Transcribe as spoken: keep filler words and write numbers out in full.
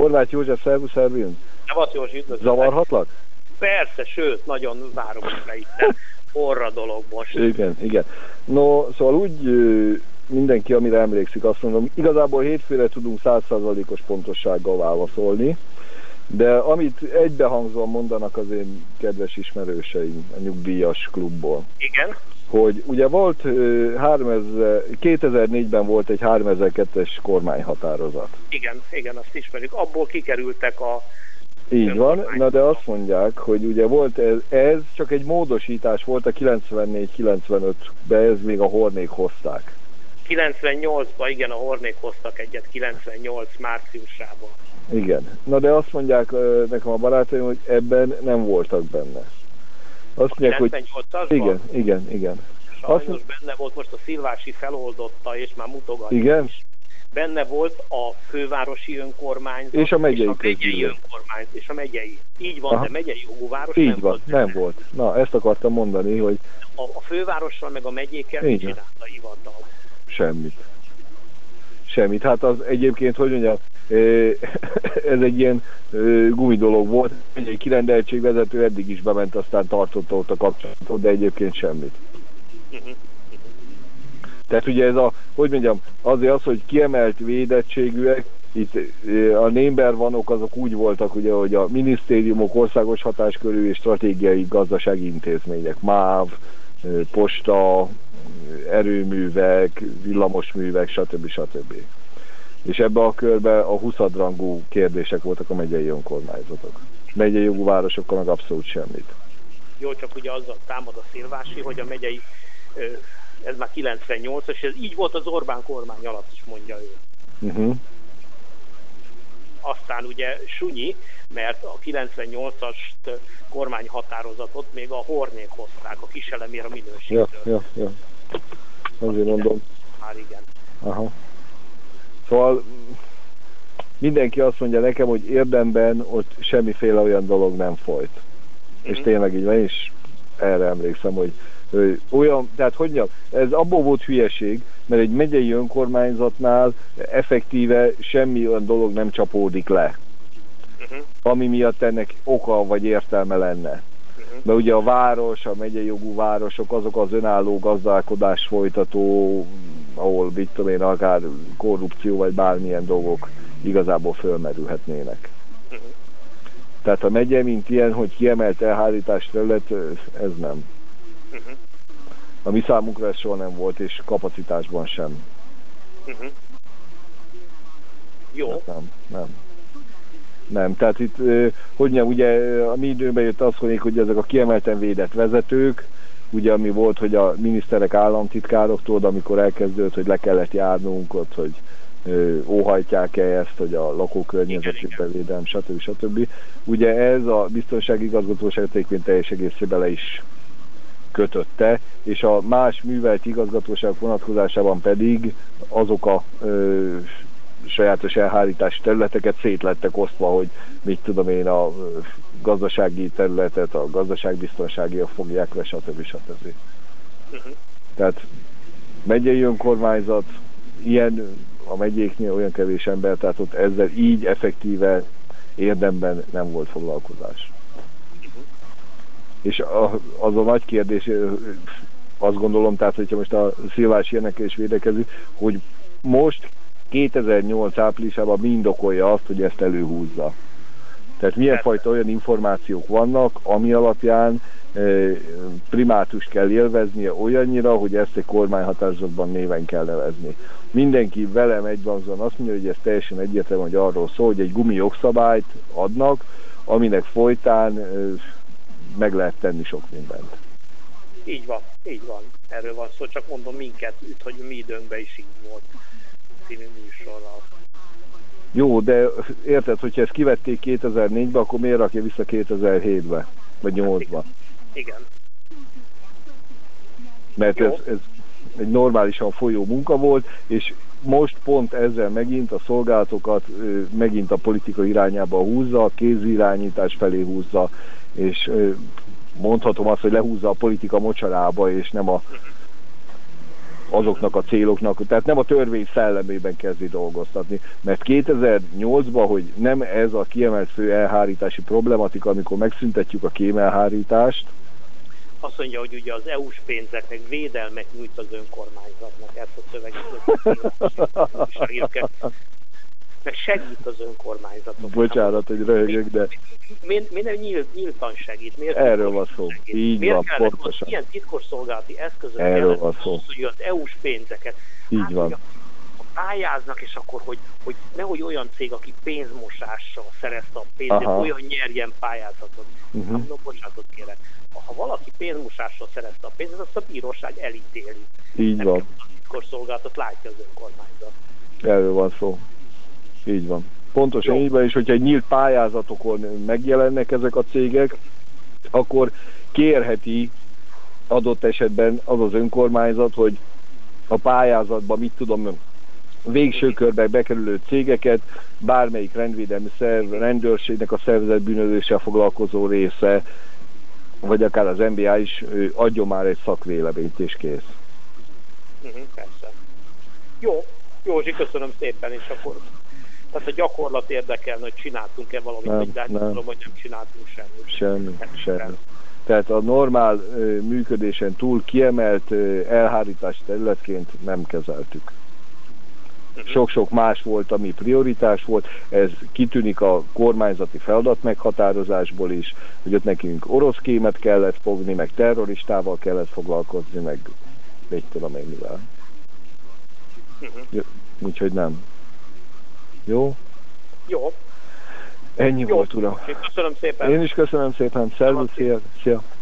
Horváth József, szervusz, Ervin. Szevasz, Józsi, üdvözlök. Zavarhatlak? Persze, sőt, nagyon várom, hogy itt orra dolog most. Igen, igen. No, szóval úgy mindenki, amire emlékszik, azt mondom, igazából hétfőre tudunk száz százalékos pontossággal válaszolni, de amit egybehangzóan mondanak az én kedves ismerőseim a nyugdíjas klubból. Igen. Hogy ugye volt kétezer-négyben volt egy háromezer-kettes kormányhatározat. Igen, igen, azt ismerjük. Abból kikerültek a... Így van, na de azt mondják, hogy ugye volt ez, ez csak egy módosítás volt a kilencvennégy kilencvenötben, ez még a Hornék hozták. kilencvennyolcban, igen, a Hornék hoztak egyet, kilencvennyolc márciusában. Igen, na de azt mondják nekem a barátaim, hogy ebben nem voltak benne. Azt mondják, hogy igen, igen, igen. Sajnos azt... benne volt, most a Szilvási feloldotta, és már mutogatja. Igen? Benne volt a fővárosi önkormányzat, és a megyei, és a megyei önkormányzat, és a megyei. Így van, aha. De megyei jogú város így nem van, volt. nem volt. Na, ezt akartam mondani, hogy... A, a fővárossal meg a megyékkel mit csinált a hivatal? Semmit. Semmit. Hát az egyébként, hogy mondjam, ez egy ilyen gumi dolog volt. Egy kirendeltségvezető eddig is bement, aztán tartotta ott a kapcsolatot, de egyébként semmit. Uh-huh. Tehát ugye ez a, hogy mondjam, azért az, hogy kiemelt védettségűek, itt a number vanok azok úgy voltak, ugye, hogy a minisztériumok, országos hatáskörű és stratégiai gazdasági intézmények, MÁV, posta, erőművek, villamosművek, stb. stb. És ebbe a körbe a huszadrangú kérdések voltak a megyei önkormányzatok. Megyei jogú városokkal meg abszolút semmit. Jó, csak ugye azzal támad a Szilvási, hogy a megyei, ez már kilencvennyolcas, és ez így volt az Orbán kormány alatt is, mondja ő. Uh-huh. Aztán ugye sunyi, mert a kilencvennyolcas kormányhatározatot még a Hornék hozták, a Kiselemér a minőségről. Ja, ja, ja. Azért mondom. Már igen. Aha. Szóval mindenki azt mondja nekem, hogy érdemben ott semmiféle olyan dolog nem folyt. Mm-hmm. És tényleg így van, és erre emlékszem, hogy, hogy olyan, tehát hogy mondjam, ez abból volt hülyeség, mert egy megyei önkormányzatnál effektíve semmi olyan dolog nem csapódik le, uh-huh. ami miatt ennek oka vagy értelme lenne. Uh-huh. Mert ugye a város, a megyei jogú városok, azok az önálló gazdálkodás folytató, ahol, mit tudom én, akár korrupció vagy bármilyen dolgok igazából fölmerülhetnének. Uh-huh. Tehát a megye, mint ilyen, hogy kiemelt elhárítás terület, ez nem. Uh-huh. A mi számunkra ez soha nem volt, és kapacitásban sem. Uh-huh. Jó. Hát nem, nem. Nem, tehát itt, hogy mondjam, ugye a mi időben jött az, hogy ezek a kiemelten védett vezetők, ugye ami volt, hogy a miniszterek államtitkároktól, amikor elkezdődött, hogy le kellett járnunk ott, hogy ö, óhajtják-e ezt, hogy a lakókörnyezetükbe védelem, stb. stb. Ugye ez a biztonsági igazgatóság tényleg teljes egészében le is kötötte, és a más művelt igazgatóság vonatkozásában pedig azok a ö, sajátos elhárítási területeket szétlettek osztva, hogy mit tudom én, a ö, gazdasági területet, a gazdaságbiztonságiak fogják le, stb. stb. Uh-huh. Tehát megyei önkormányzat, ilyen a megyéknél olyan kevés ember, tehát ott ezzel így effektíve érdemben nem volt foglalkozás. És a, az a nagy kérdés, azt gondolom, tehát hogyha most a Szilvási ilyenekkel is védekezik, hogy most kétezer-nyolc áprilisában mi indokolja azt, hogy ezt előhúzza. Tehát milyen fajta olyan információk vannak, ami alapján e, primátust kell élveznie olyannyira, hogy ezt egy kormányhatározatban néven kell nevezni. Mindenki velem egybanzóan azt mondja, hogy ez teljesen egyértelmű, hogy arról szól, hogy egy gumi jogszabályt adnak, aminek folytán e, meg lehet tenni sok mindent. Így van, így van. Erről van szó, csak mondom minket üt, hogy mi időnkben is így volt című műsorral. Jó, de érted, hogyha ezt kivették kétezer-négybe, akkor miért rakja vissza kétezer-hétbe, vagy nyolcba? Hát igen. Mert ez, ez egy normálisan folyó munka volt, és most pont ezzel megint a szolgálatokat megint a politika irányába húzza, a kézirányítás felé húzza, és mondhatom azt, hogy lehúzza a politika mocsarába, és nem a azoknak a céloknak, tehát nem a törvény szellemében kezdi dolgoztatni, mert kétezer-nyolcban, hogy nem ez a kiemelt fő elhárítási problematika, amikor megszüntetjük a kémelhárítást. Azt mondja, hogy ugye az é u-s pénzeknek védelmet nyújt az önkormányzatnak, ezt a szöveget, meg segít az önkormányzatok. Bocsánat, hogy röhögök, de... Miért mi nem nyílt, nyíltan segít? Miért erről van szó. Így miért van, pontosan. Ilyen titkosszolgálati eszközök erről van szó. Hogy az é u-s pénzeket így hát, van. Pályáznak, és akkor, hogy, hogy nehogy olyan cég, aki pénzmosással szerezte a pénzt, olyan nyerjen pályázatot. Uh-huh. Hát, no, bocsánatot kérek. Ha valaki pénzmosással szerezte a pénzt, azt a bíróság elítéli. Így nem van. A titkosszolgálatot látja az önkormányzat. Erről van szó. Így van. Pontosan így van, és hogyha egy nyílt pályázatokon megjelennek ezek a cégek, akkor kérheti adott esetben az az önkormányzat, hogy a pályázatban, mit tudom, végső körbe bekerülő cégeket, bármelyik rendvédelmi szerv, rendőrségnek a szervezett bűnözéssel foglalkozó része, vagy akár az en bé á is adjon már egy szakvéleményt, és kész. Uh-huh, persze. Jó, Józsi, köszönöm szépen, és akkor tehát a gyakorlat érdekelne, hogy csináltunk-e valamit, nem, de hát nem. Tudom, hogy nem csináltunk semmit. Semmi, nem, semmi. Tehát a normál ö, működésen túl kiemelt ö, elhárítási területként nem kezeltük. Uh-huh. Sok-sok más volt, ami prioritás volt, ez kitűnik a kormányzati feladat meghatározásból is, hogy ott nekünk orosz kémet kellett fogni, meg terroristával kellett foglalkozni, meg mit tudom én mivel. Uh-huh. Úgyhogy nem. Jó? Jó. Ennyi Jó. volt, uram. Köszönöm szépen. Én is köszönöm szépen. Szervusz, szia. szia.